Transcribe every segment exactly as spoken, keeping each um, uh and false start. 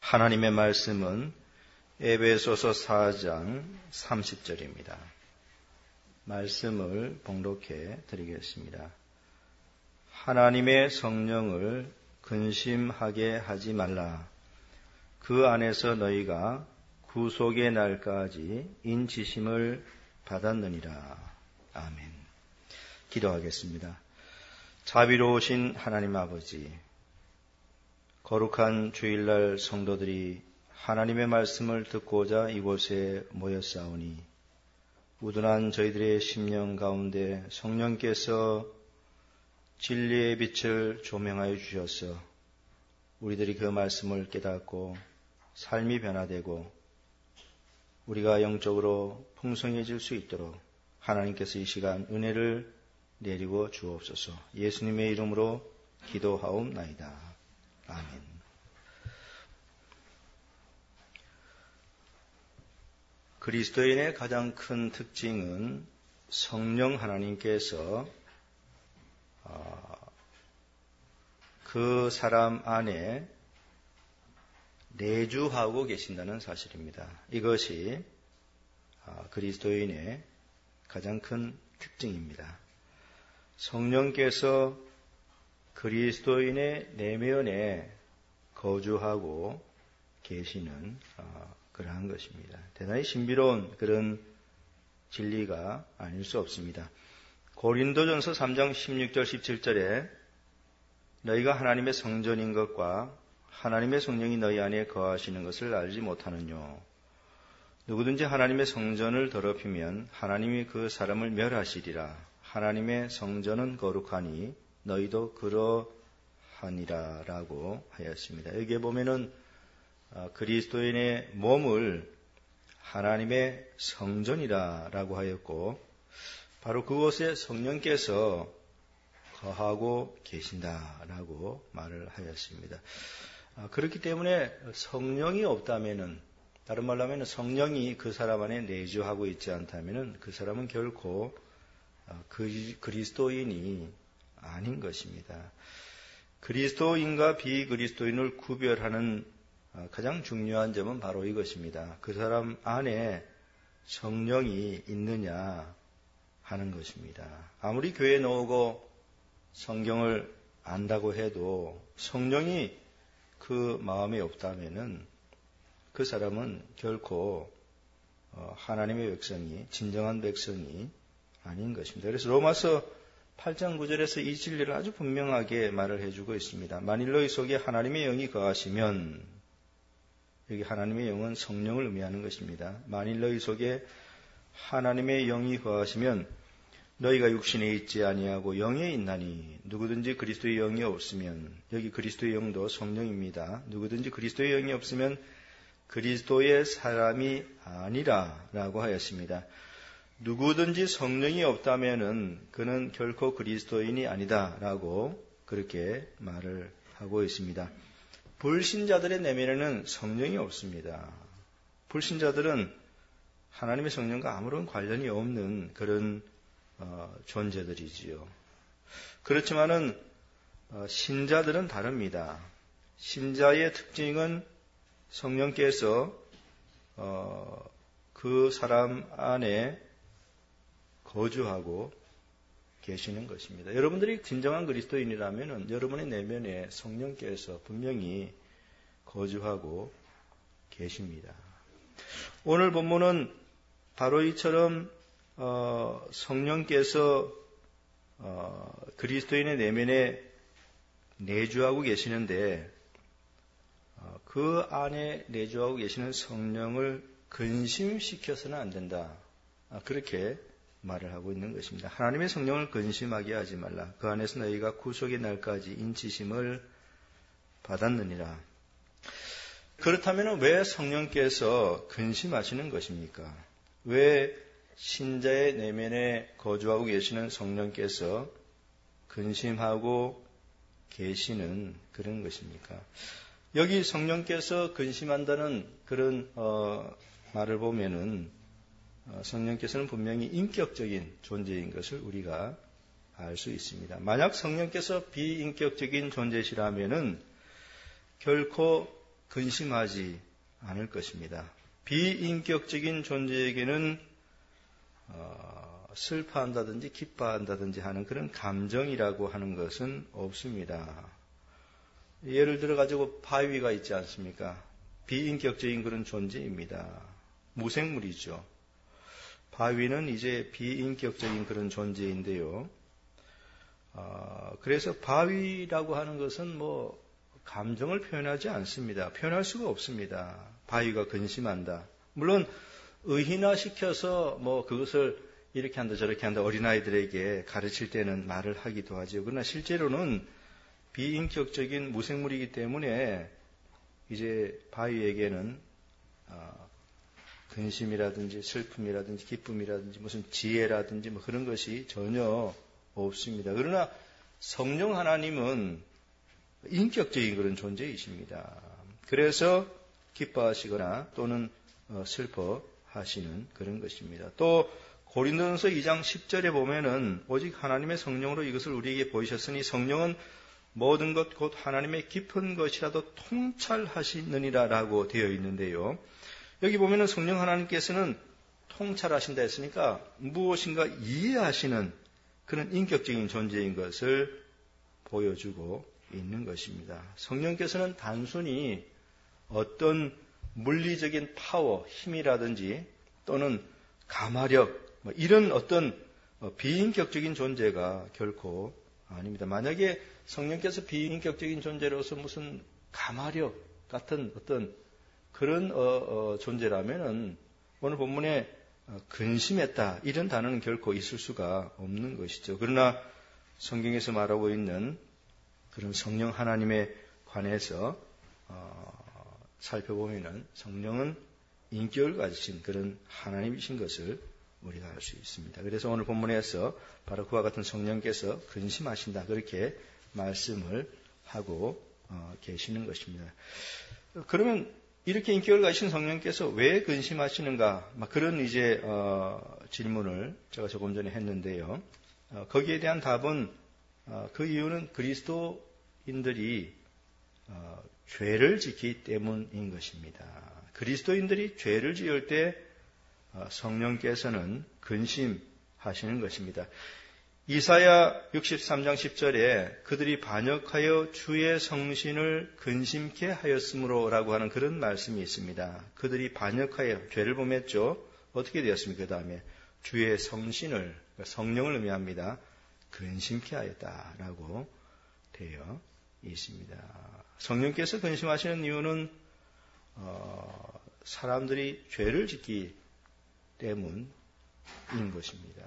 하나님의 말씀은 에베소서 사 장 삼십 절입니다. 말씀을 봉독해 드리겠습니다. 하나님의 성령을 근심하게 하지 말라. 그 안에서 너희가 구속의 날까지 인치심을 받았느니라. 아멘. 기도하겠습니다. 자비로우신 하나님 아버지, 거룩한 주일날 성도들이 하나님의 말씀을 듣고자 이곳에 모였사오니 우둔한 저희들의 심령 가운데 성령께서 진리의 빛을 조명하여 주셔서 우리들이 그 말씀을 깨닫고 삶이 변화되고 우리가 영적으로 풍성해질 수 있도록 하나님께서 이 시간 은혜를 내리고 주옵소서. 예수님의 이름으로 기도하옵나이다. 아멘. 그리스도인의 가장 큰 특징은 성령 하나님께서 그 사람 안에 내주하고 계신다는 사실입니다. 이것이 그리스도인의 가장 큰 특징입니다. 성령께서 그리스도인의 내면에 거주하고 계시는 그러한 것입니다. 대단히 신비로운 그런 진리가 아닐 수 없습니다. 고린도전서 삼 장 십육 절 십칠 절에 너희가 하나님의 성전인 것과 하나님의 성령이 너희 안에 거하시는 것을 알지 못하느뇨. 누구든지 하나님의 성전을 더럽히면 하나님이 그 사람을 멸하시리라. 하나님의 성전은 거룩하니 너희도 그러하니라 라고 하였습니다. 여기에 보면은 그리스도인의 몸을 하나님의 성전이라 라고 하였고 바로 그곳에 성령께서 거하고 계신다라고 말을 하였습니다. 그렇기 때문에 성령이 없다면은, 다른 말로 하면 성령이 그 사람 안에 내주하고 있지 않다면은 그 사람은 결코 그리스도인이 아닌 것입니다. 그리스도인과 비그리스도인을 구별하는 가장 중요한 점은 바로 이것입니다. 그 사람 안에 성령이 있느냐 하는 것입니다. 아무리 교회에 나오고 성경을 안다고 해도 성령이 그 마음에 없다면은 그 사람은 결코 하나님의 백성이, 진정한 백성이 아닌 것입니다. 그래서 로마서 팔 장 구 절에서 이 진리를 아주 분명하게 말을 해주고 있습니다. 만일 너희 속에 하나님의 영이 거하시면, 여기 하나님의 영은 성령을 의미하는 것입니다. 만일 너희 속에 하나님의 영이 거하시면 너희가 육신에 있지 아니하고 영에 있나니 누구든지 그리스도의 영이 없으면, 여기 그리스도의 영도 성령입니다. 누구든지 그리스도의 영이 없으면 그리스도의 사람이 아니라 라고 하였습니다. 누구든지 성령이 없다면은 그는 결코 그리스도인이 아니다 라고 그렇게 말을 하고 있습니다. 불신자들의 내면에는 성령이 없습니다. 불신자들은 하나님의 성령과 아무런 관련이 없는 그런 어, 존재들이지요. 그렇지만은 어, 신자들은 다릅니다. 신자의 특징은 성령께서 어, 그 사람 안에 거주하고 계시는 것입니다. 여러분들이 진정한 그리스도인이라면 여러분의 내면에 성령께서 분명히 거주하고 계십니다. 오늘 본문은 바로 이처럼 어, 성령께서 어, 그리스도인의 내면에 내주하고 계시는데 어, 그 안에 내주하고 계시는 성령을 근심시켜서는 안 된다. 아, 그렇게 말을 하고 있는 것입니다. 하나님의 성령을 근심하게 하지 말라. 그 안에서 너희가 구속의 날까지 인치심을 받았느니라. 그렇다면 왜 성령께서 근심하시는 것입니까? 왜 신자의 내면에 거주하고 계시는 성령께서 근심하고 계시는 그런 것입니까? 여기 성령께서 근심한다는 그런 어, 말을 보면은 어, 성령께서는 분명히 인격적인 존재인 것을 우리가 알 수 있습니다. 만약 성령께서 비인격적인 존재시라면은 결코 근심하지 않을 것입니다. 비인격적인 존재에게는 어, 슬퍼한다든지 기뻐한다든지 하는 그런 감정이라고 하는 것은 없습니다. 예를 들어 가지고 바위가 있지 않습니까? 비인격적인 그런 존재입니다. 무생물이죠. 바위는 이제 비인격적인 그런 존재인데요. 어, 그래서 바위라고 하는 것은 뭐 감정을 표현하지 않습니다. 표현할 수가 없습니다. 바위가 근심한다. 물론 의인화시켜서 뭐 그것을 이렇게 한다 저렇게 한다 어린아이들에게 가르칠 때는 말을 하기도 하죠. 그러나 실제로는 비인격적인 무생물이기 때문에 이제 바위에게는 어, 근심이라든지 슬픔이라든지 기쁨이라든지 무슨 지혜라든지 뭐 그런 것이 전혀 없습니다. 그러나 성령 하나님은 인격적인 그런 존재이십니다. 그래서 기뻐하시거나 또는 슬퍼하시는 그런 것입니다. 또 고린도전서 이 장 십 절에 보면은 오직 하나님의 성령으로 이것을 우리에게 보이셨으니 성령은 모든 것 곧 하나님의 깊은 것이라도 통찰하시느니라 라고 되어 있는데요. 여기 보면은 성령 하나님께서는 통찰하신다 했으니까 무엇인가 이해하시는 그런 인격적인 존재인 것을 보여주고 있는 것입니다. 성령께서는 단순히 어떤 물리적인 파워, 힘이라든지 또는 가마력, 뭐 이런 어떤 비인격적인 존재가 결코 아닙니다. 만약에 성령께서 비인격적인 존재로서 무슨 가마력 같은 어떤 그런 어, 어, 존재라면은 오늘 본문에 근심했다 이런 단어는 결코 있을 수가 없는 것이죠. 그러나 성경에서 말하고 있는 그런 성령 하나님에 관해서 어, 살펴보면은 성령은 인격을 가지신 그런 하나님이신 것을 우리가 알 수 있습니다. 그래서 오늘 본문에서 바로 그와 같은 성령께서 근심하신다 그렇게 말씀을 하고 어, 계시는 것입니다. 그러면 이렇게 인격을 가지신 성령께서 왜 근심하시는가? 막 그런 이제 어, 질문을 제가 조금 전에 했는데요. 어, 거기에 대한 답은 어, 그 이유는 그리스도인들이 어, 죄를 짓기 때문인 것입니다. 그리스도인들이 죄를 지을 때 어, 성령께서는 근심하시는 것입니다. 이사야 육십삼 장 십 절에 그들이 반역하여 주의 성신을 근심케 하였으므로 라고 하는 그런 말씀이 있습니다. 그들이 반역하여 죄를 범했죠. 어떻게 되었습니까? 그 다음에 주의 성신을 성령을 의미합니다. 근심케 하였다라고 되어 있습니다. 성령께서 근심하시는 이유는 어, 사람들이 죄를 짓기 때문인 것입니다.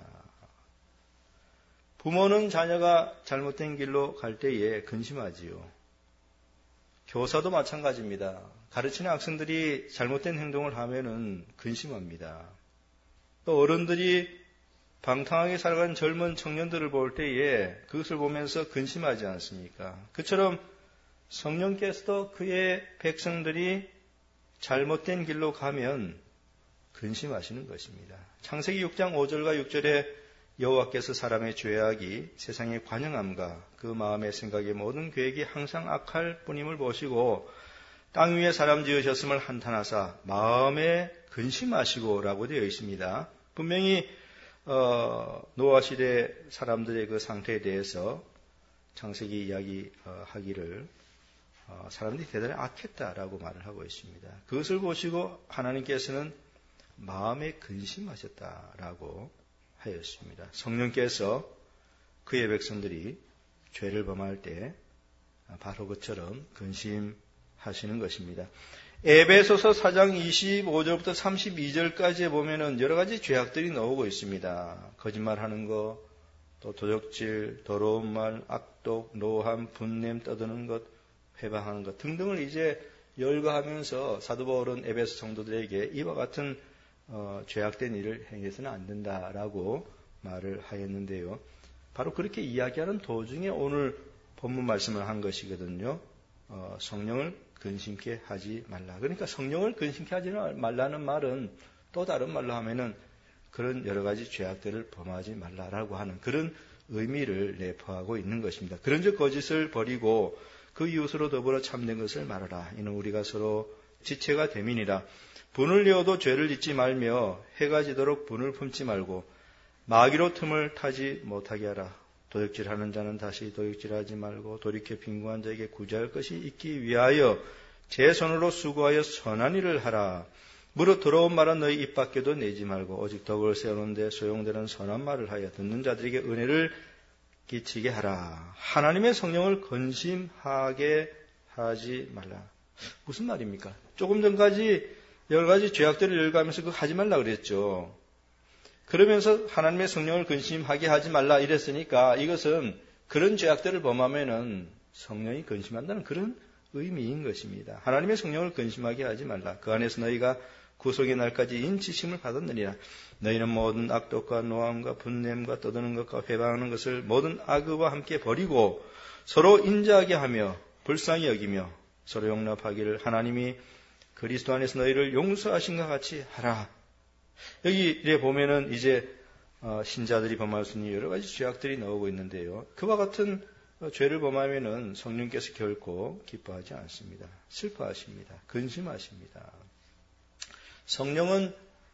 부모는 자녀가 잘못된 길로 갈 때에 근심하지요. 교사도 마찬가지입니다. 가르치는 학생들이 잘못된 행동을 하면은 근심합니다. 또 어른들이 방탕하게 살아가는 젊은 청년들을 볼 때에 그것을 보면서 근심하지 않습니까? 그처럼 성령께서도 그의 백성들이 잘못된 길로 가면 근심하시는 것입니다. 창세기 육 장 오 절과 육 절에 여호와께서 사람의 죄악이 세상의 관영함과 그 마음의 생각의 모든 계획이 항상 악할 뿐임을 보시고 땅 위에 사람 지으셨음을 한탄하사 마음에 근심하시고라고 되어 있습니다. 분명히 어, 노아 시대 사람들의 그 상태에 대해서 창세기 이야기하기를 어, 사람들이 대단히 악했다라고 말을 하고 있습니다. 그것을 보시고 하나님께서는 마음에 근심하셨다라고 하였습니다. 성령께서 그의 백성들이 죄를 범할 때 바로 그처럼 근심하시는 것입니다. 에베소서 사 장 이십오 절부터 삼십이 절까지 보면은 여러 가지 죄악들이 나오고 있습니다. 거짓말하는 것, 또 도적질, 더러운 말, 악독, 노함, 분냄 떠드는 것, 회방하는 것 등등을 이제 열거하면서 사도 바울은 에베소 성도들에게 이와 같은 어, 죄악된 일을 행해서는 안 된다라고 말을 하였는데요. 바로 그렇게 이야기하는 도중에 오늘 본문 말씀을 한 것이거든요. 어, 성령을 근심케 하지 말라. 그러니까 성령을 근심케 하지 말라는 말은 또 다른 말로 하면은 그런 여러 가지 죄악들을 범하지 말라라고 하는 그런 의미를 내포하고 있는 것입니다. 그런즉 거짓을 버리고 그 이웃으로 더불어 참된 것을 말하라. 이는 우리가 서로 지체가 됨이니라. 분을 내어도 죄를 짓지 말며 해가 지도록 분을 품지 말고 마귀로 틈을 타지 못하게 하라. 도둑질하는 자는 다시 도둑질하지 말고 돌이켜 빈궁한 자에게 구제할 것이 있기 위하여 제 손으로 수고하여 선한 일을 하라. 무릇 더러운 말은 너희 입 밖에도 내지 말고 오직 덕을 세우는 데 소용되는 선한 말을 하여 듣는 자들에게 은혜를 끼치게 하라. 하나님의 성령을 근심하게 하지 말라. 무슨 말입니까? 조금 전까지 여러 가지 죄악들을 열거하면서 그거 하지 말라 그랬죠. 그러면서 하나님의 성령을 근심하게 하지 말라 이랬으니까 이것은 그런 죄악들을 범하면은 성령이 근심한다는 그런 의미인 것입니다. 하나님의 성령을 근심하게 하지 말라. 그 안에서 너희가 구속의 날까지 인치심을 받았느니라. 너희는 모든 악독과 노함과 분냄과 떠드는 것과 회방하는 것을 모든 악의와 함께 버리고 서로 인자하게 하며 불쌍히 여기며 서로 용납하기를 하나님이 그리스도 안에서 너희를 용서하신 것 같이 하라. 여기에 보면은 이제 신자들이 범할 수 있는 여러 가지 죄악들이 나오고 있는데요. 그와 같은 죄를 범하면은 성령께서 결코 기뻐하지 않습니다. 슬퍼하십니다. 근심하십니다. 성령은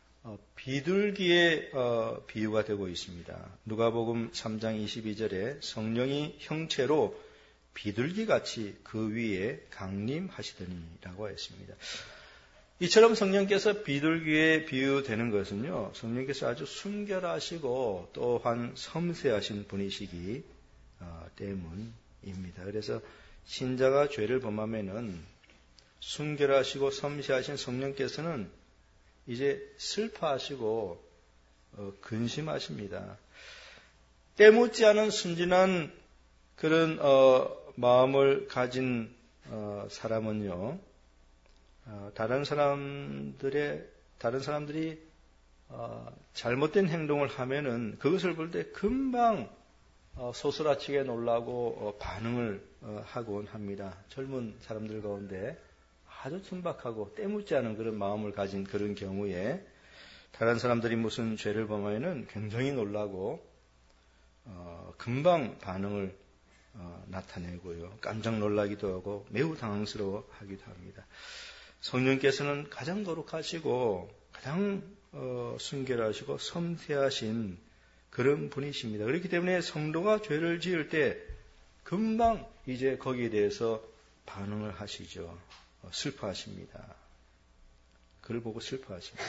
비둘기의 비유가 되고 있습니다. 누가복음 삼 장 이십이 절에 성령이 형체로 비둘기같이 그 위에 강림하시더니라고 했습니다. 이처럼 성령께서 비둘기에 비유되는 것은요, 성령께서 아주 순결하시고 또한 섬세하신 분이시기 때문입니다. 그래서 신자가 죄를 범하면은 순결하시고 섬세하신 성령께서는 이제 슬퍼하시고 어, 근심하십니다. 때묻지 않은 순진한 그런 어, 마음을 가진 어, 사람은요, 어, 다른 사람들의 다른 사람들이 어, 잘못된 행동을 하면은 그것을 볼 때 금방 어, 소스라치게 놀라고 어, 반응을 어, 하곤 합니다. 젊은 사람들 가운데 아주 순박하고 때묻지 않은 그런 마음을 가진 그런 경우에 다른 사람들이 무슨 죄를 범하면은 굉장히 놀라고 어, 금방 반응을 어, 나타내고요. 깜짝 놀라기도 하고 매우 당황스러워하기도 합니다. 성령께서는 가장 거룩하시고 가장 어, 순결하시고 섬세하신 그런 분이십니다. 그렇기 때문에 성도가 죄를 지을 때 금방 이제 거기에 대해서 반응을 하시죠. 어, 슬퍼하십니다. 그를 보고 슬퍼하십니다.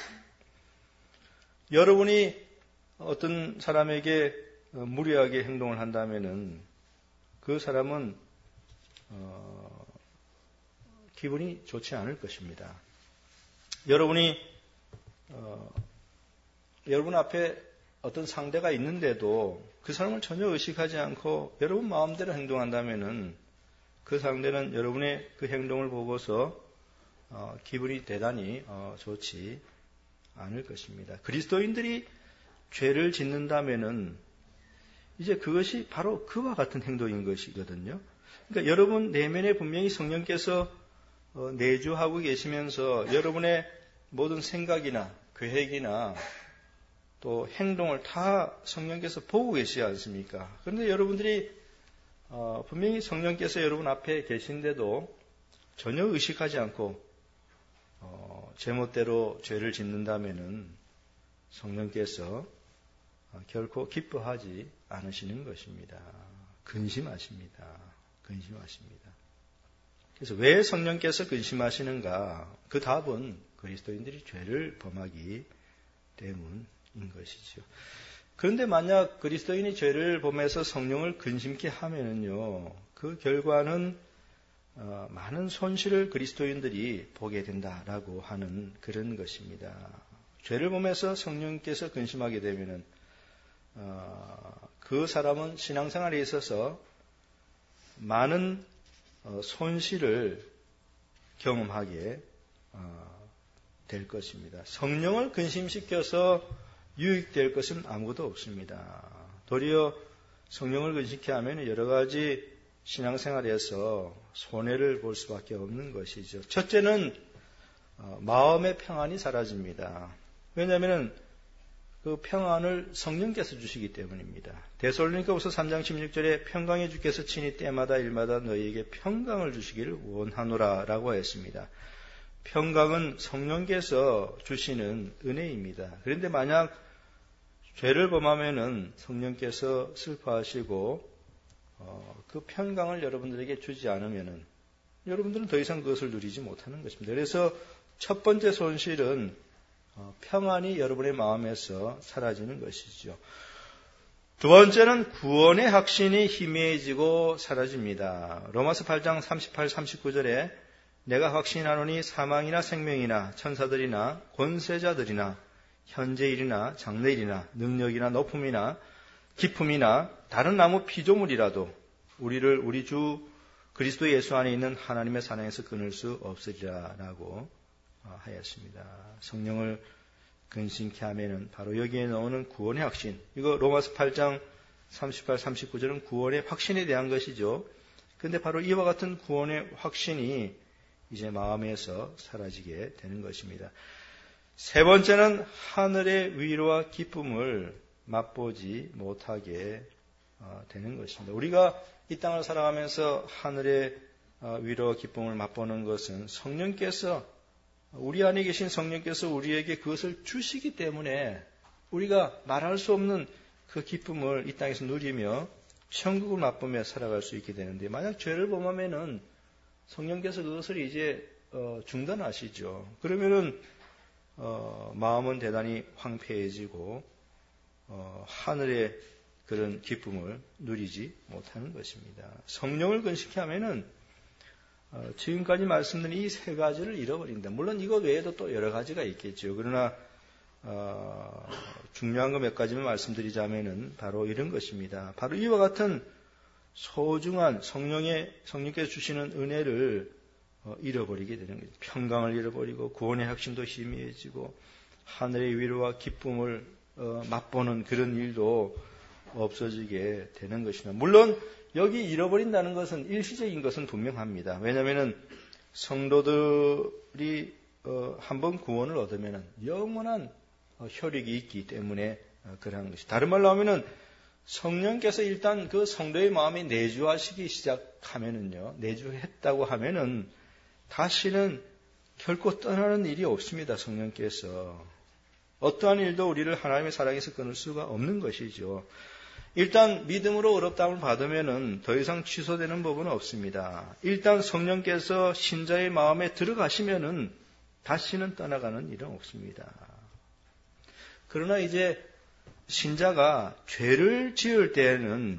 여러분이 어떤 사람에게 무례하게 행동을 한다면은 그 사람은 어, 기분이 좋지 않을 것입니다. 여러분이 어, 여러분 앞에 어떤 상대가 있는데도 그 사람을 전혀 의식하지 않고 여러분 마음대로 행동한다면은 그 상대는 여러분의 그 행동을 보고서 어, 기분이 대단히 어, 좋지 않을 것입니다. 그리스도인들이 죄를 짓는다면은 이제 그것이 바로 그와 같은 행동인 것이거든요. 그러니까 여러분 내면에 분명히 성령께서 어, 내주하고 계시면서 여러분의 모든 생각이나 계획이나 또 행동을 다 성령께서 보고 계시지 않습니까? 그런데 여러분들이 어, 분명히 성령께서 여러분 앞에 계신데도 전혀 의식하지 않고 어, 제멋대로 죄를 짓는다면은 성령께서 어, 결코 기뻐하지 않으시는 것입니다. 근심하십니다. 근심하십니다. 그래서 왜 성령께서 근심하시는가? 그 답은 그리스도인들이 죄를 범하기 때문인 것이죠. 그런데 만약 그리스도인이 죄를 범해서 성령을 근심케 하면은요, 그 결과는 어, 많은 손실을 그리스도인들이 보게 된다라고 하는 그런 것입니다. 죄를 범해서 성령께서 근심하게 되면은 어, 그 사람은 신앙생활에 있어서 많은 어, 손실을 경험하게 어, 될 것입니다. 성령을 근심시켜서 유익될 것은 아무것도 없습니다. 도리어 성령을 근심케 하면 여러 가지 신앙생활에서 손해를 볼 수밖에 없는 것이죠. 첫째는 어, 마음의 평안이 사라집니다. 왜냐하면 그 평안을 성령께서 주시기 때문입니다. 데살로니가후서 삼 장 십육 절에 평강의 주께서 친히 때마다 일마다 너희에게 평강을 주시기를 원하노라라고 했습니다. 평강은 성령께서 주시는 은혜입니다. 그런데 만약 죄를 범하면은 성령께서 슬퍼하시고 어, 그 평강을 여러분들에게 주지 않으면은 여러분들은 더 이상 그것을 누리지 못하는 것입니다. 그래서 첫 번째 손실은 어, 평안이 여러분의 마음에서 사라지는 것이죠. 두 번째는 구원의 확신이 희미해지고 사라집니다. 로마서 팔 장 삼십팔, 삼십구 절에 내가 확신하노니 사망이나 생명이나 천사들이나 권세자들이나 현재일이나 장래일이나 능력이나 높음이나 기품이나 다른 아무 피조물이라도 우리를 우리 주 그리스도 예수 안에 있는 하나님의 사랑에서 끊을 수 없으리라 라고 하였습니다. 성령을 근신케 하면은 바로 여기에 나오는 구원의 확신. 이거 로마서 팔 장 삼십팔, 삼십구 절은 구원의 확신에 대한 것이죠. 그런데 바로 이와 같은 구원의 확신이 이제 마음에서 사라지게 되는 것입니다. 세 번째는 하늘의 위로와 기쁨을 맛보지 못하게 되는 것입니다. 우리가 이 땅을 살아가면서 하늘의 위로와 기쁨을 맛보는 것은 성령께서 우리 안에 계신 성령께서 우리에게 그것을 주시기 때문에 우리가 말할 수 없는 그 기쁨을 이 땅에서 누리며 천국을 맛보며 살아갈 수 있게 되는데 만약 죄를 범하면은 성령께서 그것을 이제 중단하시죠. 그러면은 어, 마음은 대단히 황폐해지고 어, 하늘의 그런 기쁨을 누리지 못하는 것입니다. 성령을 근식케 하면은 어, 지금까지 말씀드린 이 세 가지를 잃어버린다. 물론 이것 외에도 또 여러 가지가 있겠죠. 그러나 어, 중요한 거 몇 가지만 말씀드리자면은 바로 이런 것입니다. 바로 이와 같은 소중한 성령의 성령께서 주시는 은혜를 어, 잃어버리게 되는 거죠. 평강을 잃어버리고 구원의 확신도 희미해지고 하늘의 위로와 기쁨을 어, 맛보는 그런 일도 없어지게 되는 것입니다. 물론 여기 잃어버린다는 것은 일시적인 것은 분명합니다. 왜냐하면 성도들이 어, 한번 구원을 얻으면 영원한 어, 혈육이 있기 때문에 어, 그러한 것이. 다른 말로 하면은 성령께서 일단 그 성도의 마음에 내주하시기 시작하면은요, 내주했다고 하면은 다시는 결코 떠나는 일이 없습니다. 성령께서 어떠한 일도 우리를 하나님의 사랑에서 끊을 수가 없는 것이죠. 일단 믿음으로 의롭다함을 받으면은 더 이상 취소되는 법은 없습니다. 일단 성령께서 신자의 마음에 들어가시면은 다시는 떠나가는 일은 없습니다. 그러나 이제 신자가 죄를 지을 때에는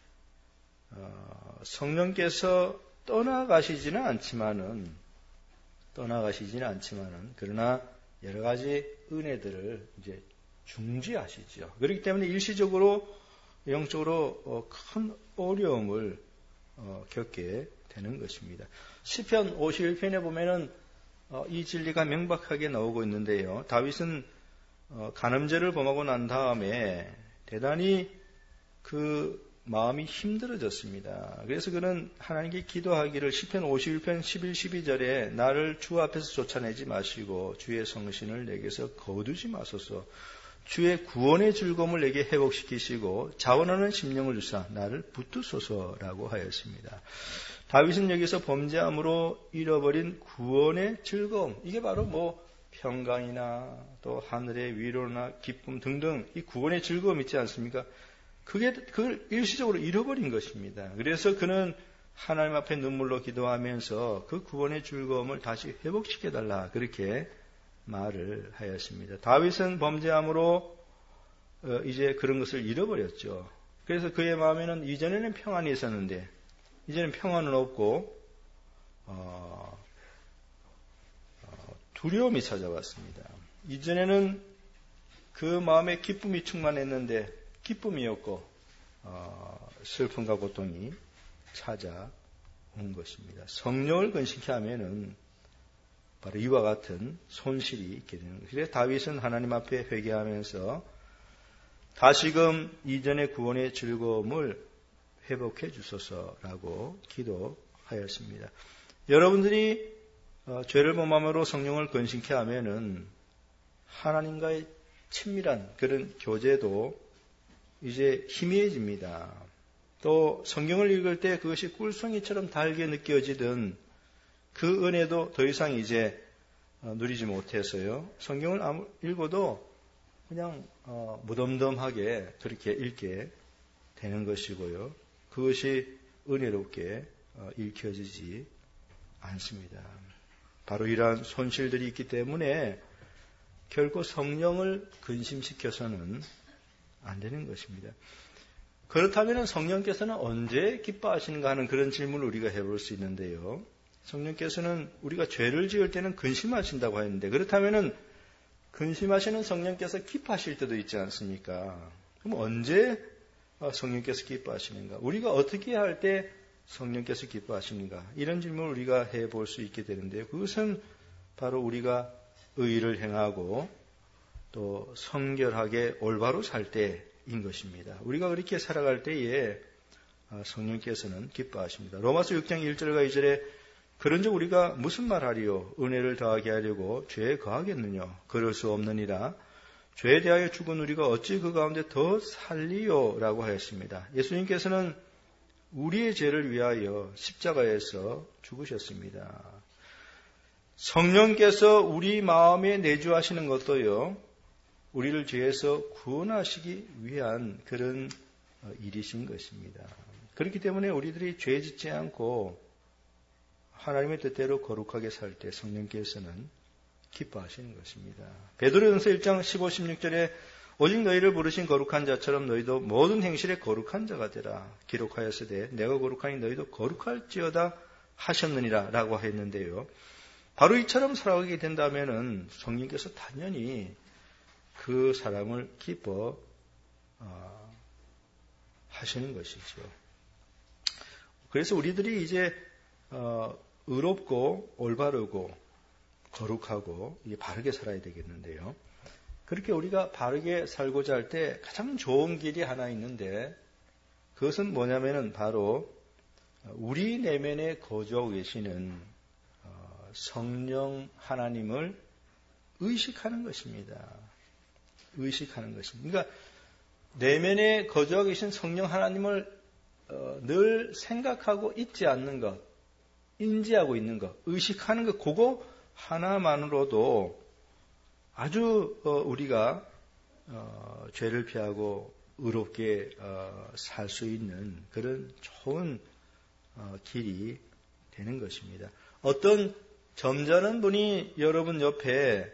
성령께서 떠나가시지는 않지만은 떠나가시지는 않지만은 그러나 여러 가지 은혜들을 이제 중지하시죠. 그렇기 때문에 일시적으로 영적으로 큰 어려움을 겪게 되는 것입니다. 시편 오십일 편에 보면은 이 진리가 명백하게 나오고 있는데요. 다윗은 간음죄를 범하고 난 다음에 대단히 그 마음이 힘들어졌습니다. 그래서 그는 하나님께 기도하기를 시편 오십일 편 십일, 십이 절에 나를 주 앞에서 쫓아내지 마시고 주의 성신을 내게서 거두지 마소서. 주의 구원의 즐거움을 내게 회복시키시고 자원하는 심령을 주사 나를 붙드소서라고 하였습니다. 다윗은 여기서 범죄함으로 잃어버린 구원의 즐거움, 이게 바로 뭐 평강이나 또 하늘의 위로나 기쁨 등등 이 구원의 즐거움 있지 않습니까? 그게 그걸 일시적으로 잃어버린 것입니다. 그래서 그는 하나님 앞에 눈물로 기도하면서 그 구원의 즐거움을 다시 회복시켜달라 그렇게 말을 하였습니다. 다윗은 범죄함으로 이제 그런 것을 잃어버렸죠. 그래서 그의 마음에는 이전에는 평안이 있었는데 이제는 평안은 없고 어, 어, 두려움이 찾아왔습니다. 이전에는 그 마음에 기쁨이 충만했는데 기쁨이었고 어, 슬픔과 고통이 찾아온 것입니다. 성령을 근심케 하면은 바로 이와 같은 손실이 있게 되는 것이죠. 그래서 다윗은 하나님 앞에 회개하면서 다시금 이전의 구원의 즐거움을 회복해 주소서라고 기도하였습니다. 여러분들이 어, 죄를 범함으로 성령을 근심케 하면은 하나님과의 친밀한 그런 교제도 이제 희미해집니다. 또 성경을 읽을 때 그것이 꿀송이처럼 달게 느껴지던 그 은혜도 더 이상 이제 누리지 못해서요. 성경을 읽어도 그냥 어, 무덤덤하게 그렇게 읽게 되는 것이고요. 그것이 은혜롭게 어, 읽혀지지 않습니다. 바로 이러한 손실들이 있기 때문에 결코 성령을 근심시켜서는 안 되는 것입니다. 그렇다면 성령께서는 언제 기뻐하시는가 하는 그런 질문을 우리가 해볼 수 있는데요. 성령께서는 우리가 죄를 지을 때는 근심하신다고 했는데, 그렇다면 근심하시는 성령께서 기뻐하실 때도 있지 않습니까? 그럼 언제 성령께서 기뻐하시는가? 우리가 어떻게 할 때 성령께서 기뻐하시는가? 이런 질문을 우리가 해볼 수 있게 되는데요. 그것은 바로 우리가 의를 행하고 또 성결하게 올바로 살 때인 것입니다. 우리가 그렇게 살아갈 때에 성령께서는 기뻐하십니다. 로마서 육 장 일 절과 이 절에 그런즉 우리가 무슨 말하리요? 은혜를 더하게 하려고 죄에 거하겠느냐? 그럴 수 없느니라. 죄에 대하여 죽은 우리가 어찌 그 가운데 더 살리요? 라고 하였습니다. 예수님께서는 우리의 죄를 위하여 십자가에서 죽으셨습니다. 성령께서 우리 마음에 내주하시는 것도요, 우리를 죄에서 구원하시기 위한 그런 일이신 것입니다. 그렇기 때문에 우리들이 죄 짓지 않고 하나님의 뜻대로 거룩하게 살 때 성령께서는 기뻐하시는 것입니다. 베드로전서 일 장 십오, 십육 절에 오직 너희를 부르신 거룩한 자처럼 너희도 모든 행실에 거룩한 자가 되라. 기록하였으되 내가 거룩하니 너희도 거룩할지어다 하셨느니라 라고 했는데요. 바로 이처럼 살아가게 된다면 성령께서 당연히 그 사람을 기뻐 어, 하시는 것이죠. 그래서 우리들이 이제 어, 의롭고 올바르고 거룩하고 이게 바르게 살아야 되겠는데요. 그렇게 우리가 바르게 살고자 할 때 가장 좋은 길이 하나 있는데 그것은 뭐냐면은 바로 우리 내면에 거주하고 계시는 성령 하나님을 의식하는 것입니다. 의식하는 것입니다. 그러니까 내면에 거주하고 계신 성령 하나님을 늘 생각하고 잊지 않는 것, 인지하고 있는 것, 의식하는 것, 그거 하나만으로도 아주 우리가 죄를 피하고 의롭게 살 수 있는 그런 좋은 길이 되는 것입니다. 어떤 점잖은 분이 여러분 옆에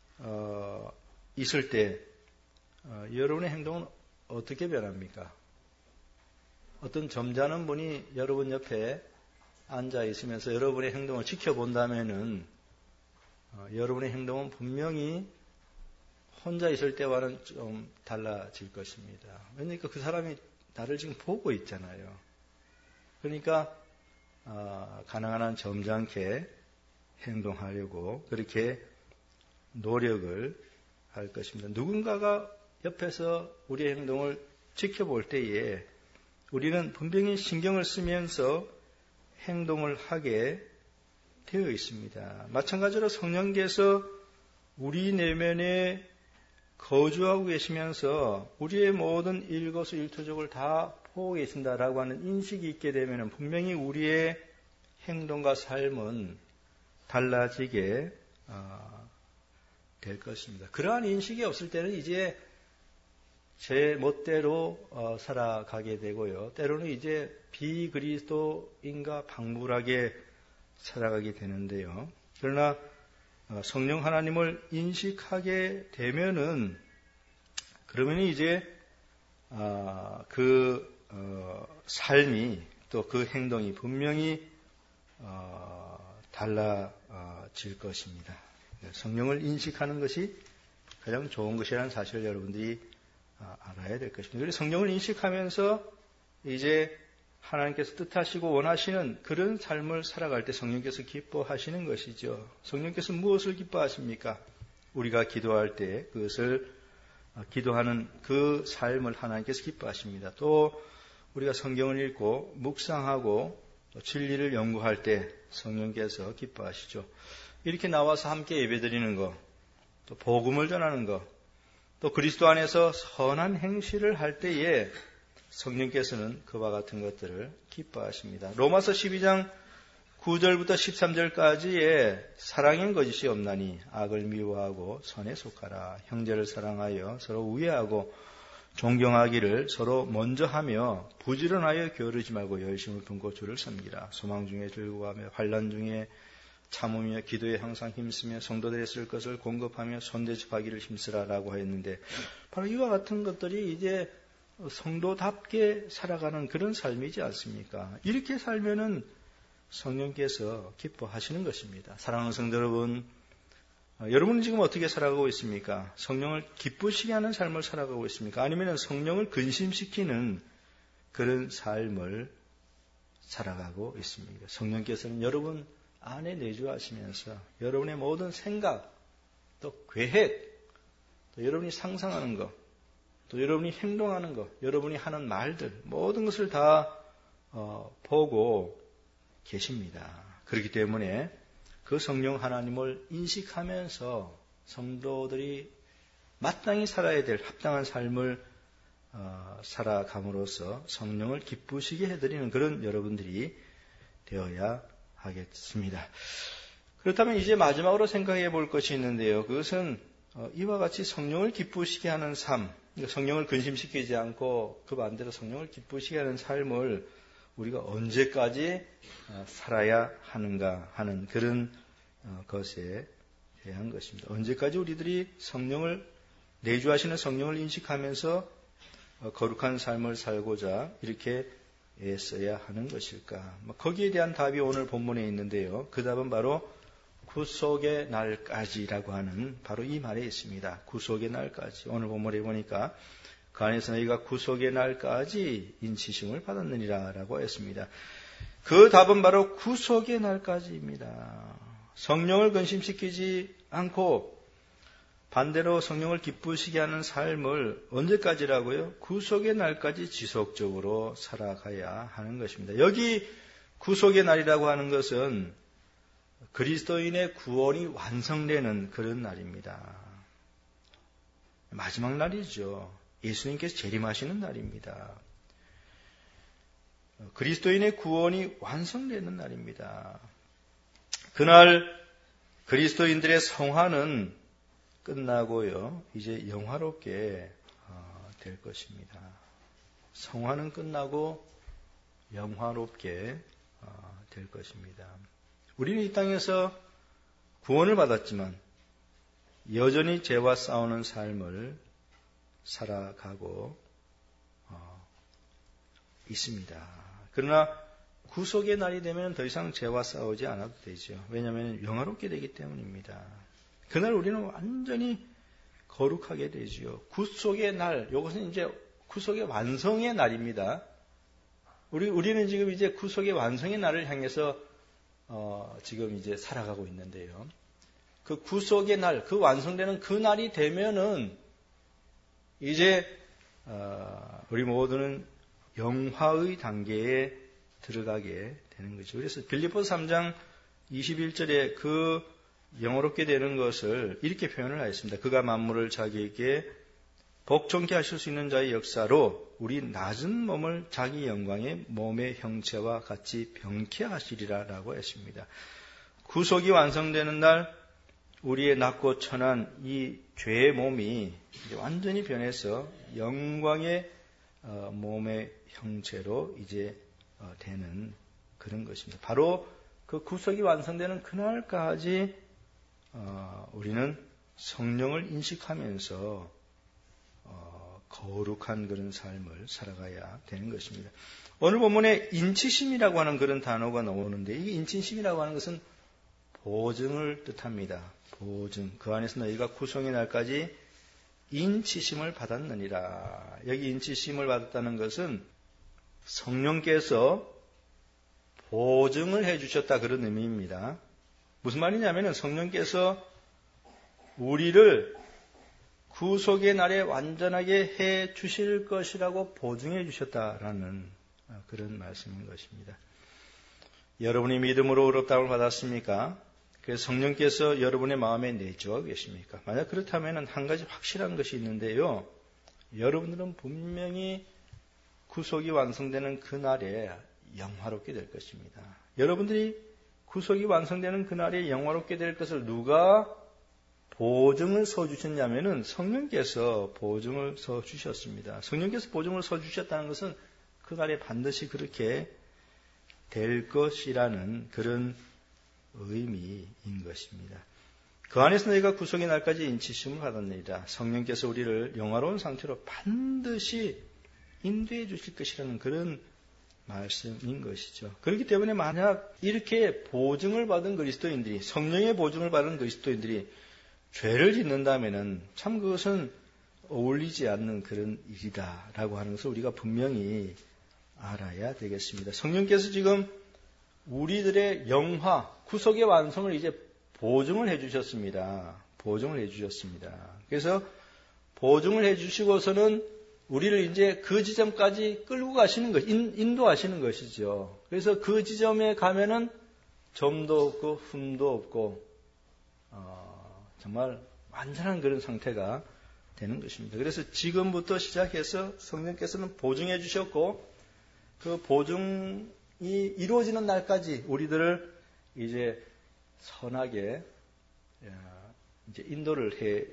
있을 때 여러분의 행동은 어떻게 변합니까? 어떤 점잖은 분이 여러분 옆에 앉아 있으면서 여러분의 행동을 지켜본다면은 어, 여러분의 행동은 분명히 혼자 있을 때와는 좀 달라질 것입니다. 그러니까 그 사람이 나를 지금 보고 있잖아요. 그러니까 어, 가능한 한 점잖게 행동하려고 그렇게 노력을 할 것입니다. 누군가가 옆에서 우리의 행동을 지켜볼 때에 우리는 분명히 신경을 쓰면서 행동을 하게 되어 있습니다. 마찬가지로 성령께서 우리 내면에 거주하고 계시면서 우리의 모든 일거수일투족을 다 보고 계신다라고 하는 인식이 있게 되면 분명히 우리의 행동과 삶은 달라지게 될 것입니다. 그러한 인식이 없을 때는 이제 제 멋대로 살아가게 되고요. 때로는 이제 비그리스도인과 박물하게 살아가게 되는데요. 그러나 성령 하나님을 인식하게 되면은 그러면 이제 그 삶이 또 그 행동이 분명히 달라질 것입니다. 성령을 인식하는 것이 가장 좋은 것이라는 사실을 여러분들이 알아야 될 것입니다. 그래서 성령을 인식하면서 이제 하나님께서 뜻하시고 원하시는 그런 삶을 살아갈 때 성령께서 기뻐하시는 것이죠. 성령께서 무엇을 기뻐하십니까? 우리가 기도할 때 그것을 기도하는 그 삶을 하나님께서 기뻐하십니다. 또 우리가 성경을 읽고 묵상하고 진리를 연구할 때 성령께서 기뻐하시죠. 이렇게 나와서 함께 예배드리는 것, 또 복음을 전하는 것, 또 그리스도 안에서 선한 행실을 할 때에 성령께서는 그와 같은 것들을 기뻐하십니다. 로마서 십이 장 구 절부터 십삼 절까지의 사랑엔 거짓이 없나니 악을 미워하고 선에 속하라. 형제를 사랑하여 서로 우애하고 존경하기를 서로 먼저 하며 부지런하여 게으르지 말고 열심을 품고 주를 섬기라. 소망 중에 즐거워하며 환난 중에 참으며 기도에 항상 힘쓰며 성도들의 쓸 것을 공급하며 손대접하기를 힘쓰라라고 했는데 바로 이와 같은 것들이 이제 성도답게 살아가는 그런 삶이지 않습니까? 이렇게 살면은 성령께서 기뻐하시는 것입니다. 사랑하는 성도 여러분, 여러분은 지금 어떻게 살아가고 있습니까? 성령을 기쁘시게 하는 삶을 살아가고 있습니까? 아니면 성령을 근심시키는 그런 삶을 살아가고 있습니까? 성령께서는 여러분 안에 내주하시면서 여러분의 모든 생각, 또 계획, 또 여러분이 상상하는 것, 또 여러분이 행동하는 것, 여러분이 하는 말들, 모든 것을 다 어, 보고 계십니다. 그렇기 때문에 그 성령 하나님을 인식하면서 성도들이 마땅히 살아야 될 합당한 삶을 어, 살아감으로써 성령을 기쁘시게 해드리는 그런 여러분들이 되어야 하겠습니다. 그렇다면 이제 마지막으로 생각해 볼 것이 있는데요. 그것은 어, 이와 같이 성령을 기쁘시게 하는 삶, 성령을 근심시키지 않고 그 반대로 성령을 기쁘시게 하는 삶을 우리가 언제까지 살아야 하는가 하는 그런 것에 대한 것입니다. 언제까지 우리들이 성령을 내주하시는 성령을 인식하면서 거룩한 삶을 살고자 이렇게 애써야 하는 것일까? 거기에 대한 답이 오늘 본문에 있는데요. 그 답은 바로 구속의 날까지라고 하는 바로 이 말에 있습니다. 구속의 날까지. 오늘 본문에 보니까 그 안에서 너희가 구속의 날까지 인치심을 받았느니라 라고 했습니다. 그 답은 바로 구속의 날까지입니다. 성령을 근심시키지 않고 반대로 성령을 기쁘시게 하는 삶을 언제까지라고요? 구속의 날까지 지속적으로 살아가야 하는 것입니다. 여기 구속의 날이라고 하는 것은 그리스도인의 구원이 완성되는 그런 날입니다. 마지막 날이죠. 예수님께서 재림하시는 날입니다. 그리스도인의 구원이 완성되는 날입니다. 그날 그리스도인들의 성화는 끝나고요. 이제 영화롭게 될 것입니다. 성화는 끝나고 영화롭게 될 것입니다. 우리는 이 땅에서 구원을 받았지만 여전히 죄와 싸우는 삶을 살아가고 어, 있습니다. 그러나 구속의 날이 되면 더 이상 죄와 싸우지 않아도 되죠. 왜냐하면 영화롭게 되기 때문입니다. 그날 우리는 완전히 거룩하게 되지요. 구속의 날, 이것은 이제 구속의 완성의 날입니다. 우리 우리는 지금 이제 구속의 완성의 날을 향해서 어, 지금 이제 살아가고 있는데요. 그 구속의 날, 그 완성되는 그 날이 되면은 이제 우리 모두는 영화의 단계에 들어가게 되는 거죠. 그래서 빌립보서 삼 장 이십일 절에 그 영화롭게 되는 것을 이렇게 표현을 하였습니다. 그가 만물을 자기에게 복종케 하실 수 있는 자의 역사로 우리 낮은 몸을 자기 영광의 몸의 형체와 같이 병케 하시리라 라고 했습니다. 구속이 완성되는 날 우리의 낮고 천한 이 죄의 몸이 이제 완전히 변해서 영광의 몸의 형체로 이제 되는 그런 것입니다. 바로 그 구속이 완성되는 그날까지 우리는 성령을 인식하면서 거룩한 그런 삶을 살아가야 되는 것입니다. 오늘 본문에 인치심이라고 하는 그런 단어가 나오는데 이 인치심이라고 하는 것은 보증을 뜻합니다. 보증. 그 안에서 너희가 구속의 날까지 인치심을 받았느니라. 여기 인치심을 받았다는 것은 성령께서 보증을 해주셨다 그런 의미입니다. 무슨 말이냐면 성령께서 우리를 구속의 날에 완전하게 해 주실 것이라고 보증해 주셨다라는 그런 말씀인 것입니다. 여러분이 믿음으로 의롭다함을 받았습니까? 그래서 성령께서 여러분의 마음에 내주하고 계십니까? 만약 그렇다면 한 가지 확실한 것이 있는데요. 여러분들은 분명히 구속이 완성되는 그날에 영화롭게 될 것입니다. 여러분들이 구속이 완성되는 그날에 영화롭게 될 것을 누가 보증을 서주셨냐면은 성령께서 보증을 서주셨습니다. 성령께서 보증을 서주셨다는 것은 그날에 반드시 그렇게 될 것이라는 그런 의미인 것입니다. 그 안에서 너희가 구속의 날까지 인치심을 받았느니라. 성령께서 우리를 영화로운 상태로 반드시 인도해 주실 것이라는 그런 말씀인 것이죠. 그렇기 때문에 만약 이렇게 보증을 받은 그리스도인들이, 성령의 보증을 받은 그리스도인들이 죄를 짓는다면은 참 그것은 어울리지 않는 그런 일이다라고 하는 것을 우리가 분명히 알아야 되겠습니다. 성령께서 지금 우리들의 영화, 구속의 완성을 이제 보증을 해주셨습니다. 보증을 해주셨습니다. 그래서 보증을 해주시고서는 우리를 이제 그 지점까지 끌고 가시는 것, 인도하시는 것이죠. 그래서 그 지점에 가면은 점도 없고 흠도 없고 어, 정말 완전한 그런 상태가 되는 것입니다. 그래서 지금부터 시작해서 성령께서는 보증해 주셨고 그 보증이 이루어지는 날까지 우리들을 이제 선하게 이제 인도를 해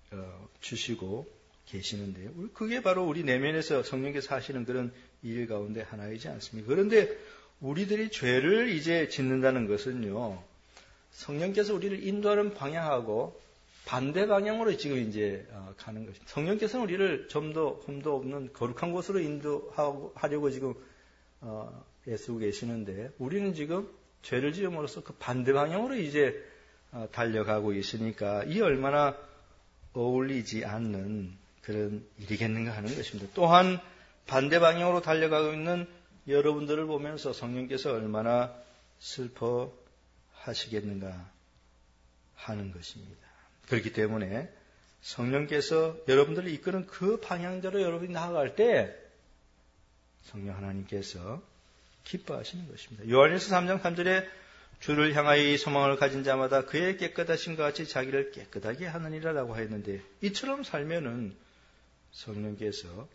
주시고 계시는데요. 그게 바로 우리 내면에서 성령께서 하시는 그런 일 가운데 하나이지 않습니까? 그런데 우리들이 죄를 이제 짓는다는 것은요, 성령께서 우리를 인도하는 방향하고 반대 방향으로 지금 이제 가는 것입니다. 성령께서는 우리를 점도 흠도 없는 거룩한 곳으로 인도하려고 지금 애쓰고 계시는데, 우리는 지금 죄를 지음으로써 그 반대 방향으로 이제 달려가고 있으니까 이 얼마나 어울리지 않는 그런 일이겠는가 하는 것입니다. 또한 반대 방향으로 달려가고 있는 여러분들을 보면서 성령께서 얼마나 슬퍼하시겠는가 하는 것입니다. 그렇기 때문에 성령께서 여러분들을 이끄는 그 방향대로 여러분이 나아갈 때 성령 하나님께서 기뻐하시는 것입니다. 요한일서 삼 장 삼 절에 주를 향하여 이 소망을 가진 자마다 그의 깨끗하심과 같이 자기를 깨끗하게 하느니라라고 하였는데, 이처럼 살면은 성령께서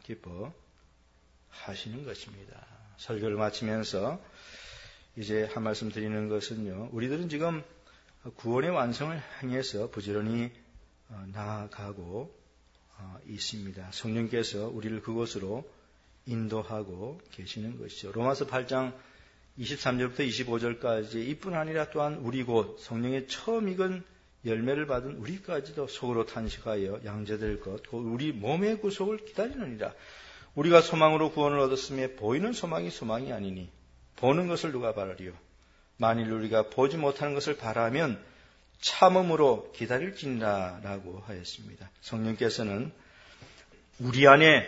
기뻐하시는 것입니다. 설교를 마치면서 이제 한 말씀 드리는 것은요, 우리들은 지금 구원의 완성을 향해서 부지런히 나아가고 있습니다. 성령께서 우리를 그곳으로 인도하고 계시는 것이죠. 로마서 팔 장 이십삼 절부터 이십오 절까지 이뿐 아니라 또한 우리 곧 성령의 처음 익은 열매를 받은 우리까지도 속으로 탄식하여 양자될 것, 곧 우리 몸의 구속을 기다리느니라. 우리가 소망으로 구원을 얻었으며 보이는 소망이 소망이 아니니 보는 것을 누가 바라리요? 만일 우리가 보지 못하는 것을 바라면 참음으로 기다릴지니라 라고 하였습니다. 성령께서는 우리 안에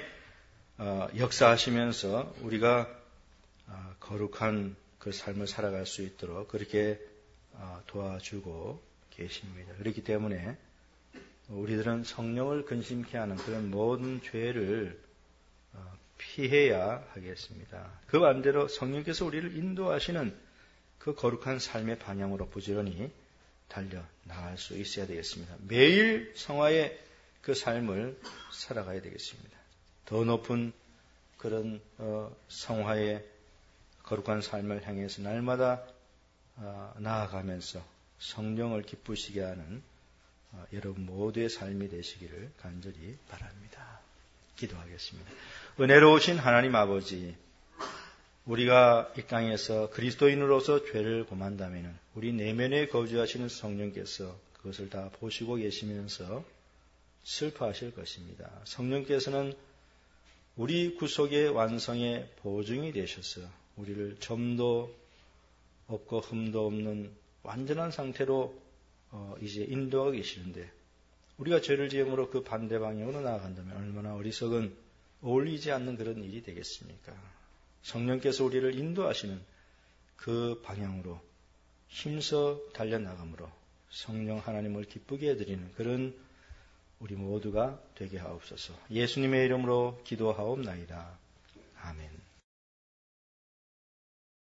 역사하시면서 우리가 거룩한 그 삶을 살아갈 수 있도록 그렇게 도와주고 계십니다. 그렇기 때문에 우리들은 성령을 근심케 하는 그런 모든 죄를 피해야 하겠습니다. 그 반대로 성령께서 우리를 인도하시는 그 거룩한 삶의 방향으로 부지런히 달려 나갈 수 있어야 되겠습니다. 매일 성화의 그 삶을 살아가야 되겠습니다. 더 높은 그런 성화의 거룩한 삶을 향해서 날마다 나아가면서 성령을 기쁘시게 하는 여러분 모두의 삶이 되시기를 간절히 바랍니다. 기도하겠습니다. 은혜로우신 하나님 아버지, 우리가 이 땅에서 그리스도인으로서 죄를 범한다면 우리 내면에 거주하시는 성령께서 그것을 다 보시고 계시면서 슬퍼하실 것입니다. 성령께서는 우리 구속의 완성의 보증이 되셔서 우리를 점도 없고 흠도 없는 완전한 상태로 이제 인도하고 계시는데, 우리가 죄를 지음으로 그 반대 방향으로 나아간다면 얼마나 어리석은 어울리지 않는 그런 일이 되겠습니까? 성령께서 우리를 인도하시는 그 방향으로 힘써 달려나감으로 성령 하나님을 기쁘게 해드리는 그런 우리 모두가 되게 하옵소서. 예수님의 이름으로 기도하옵나이다.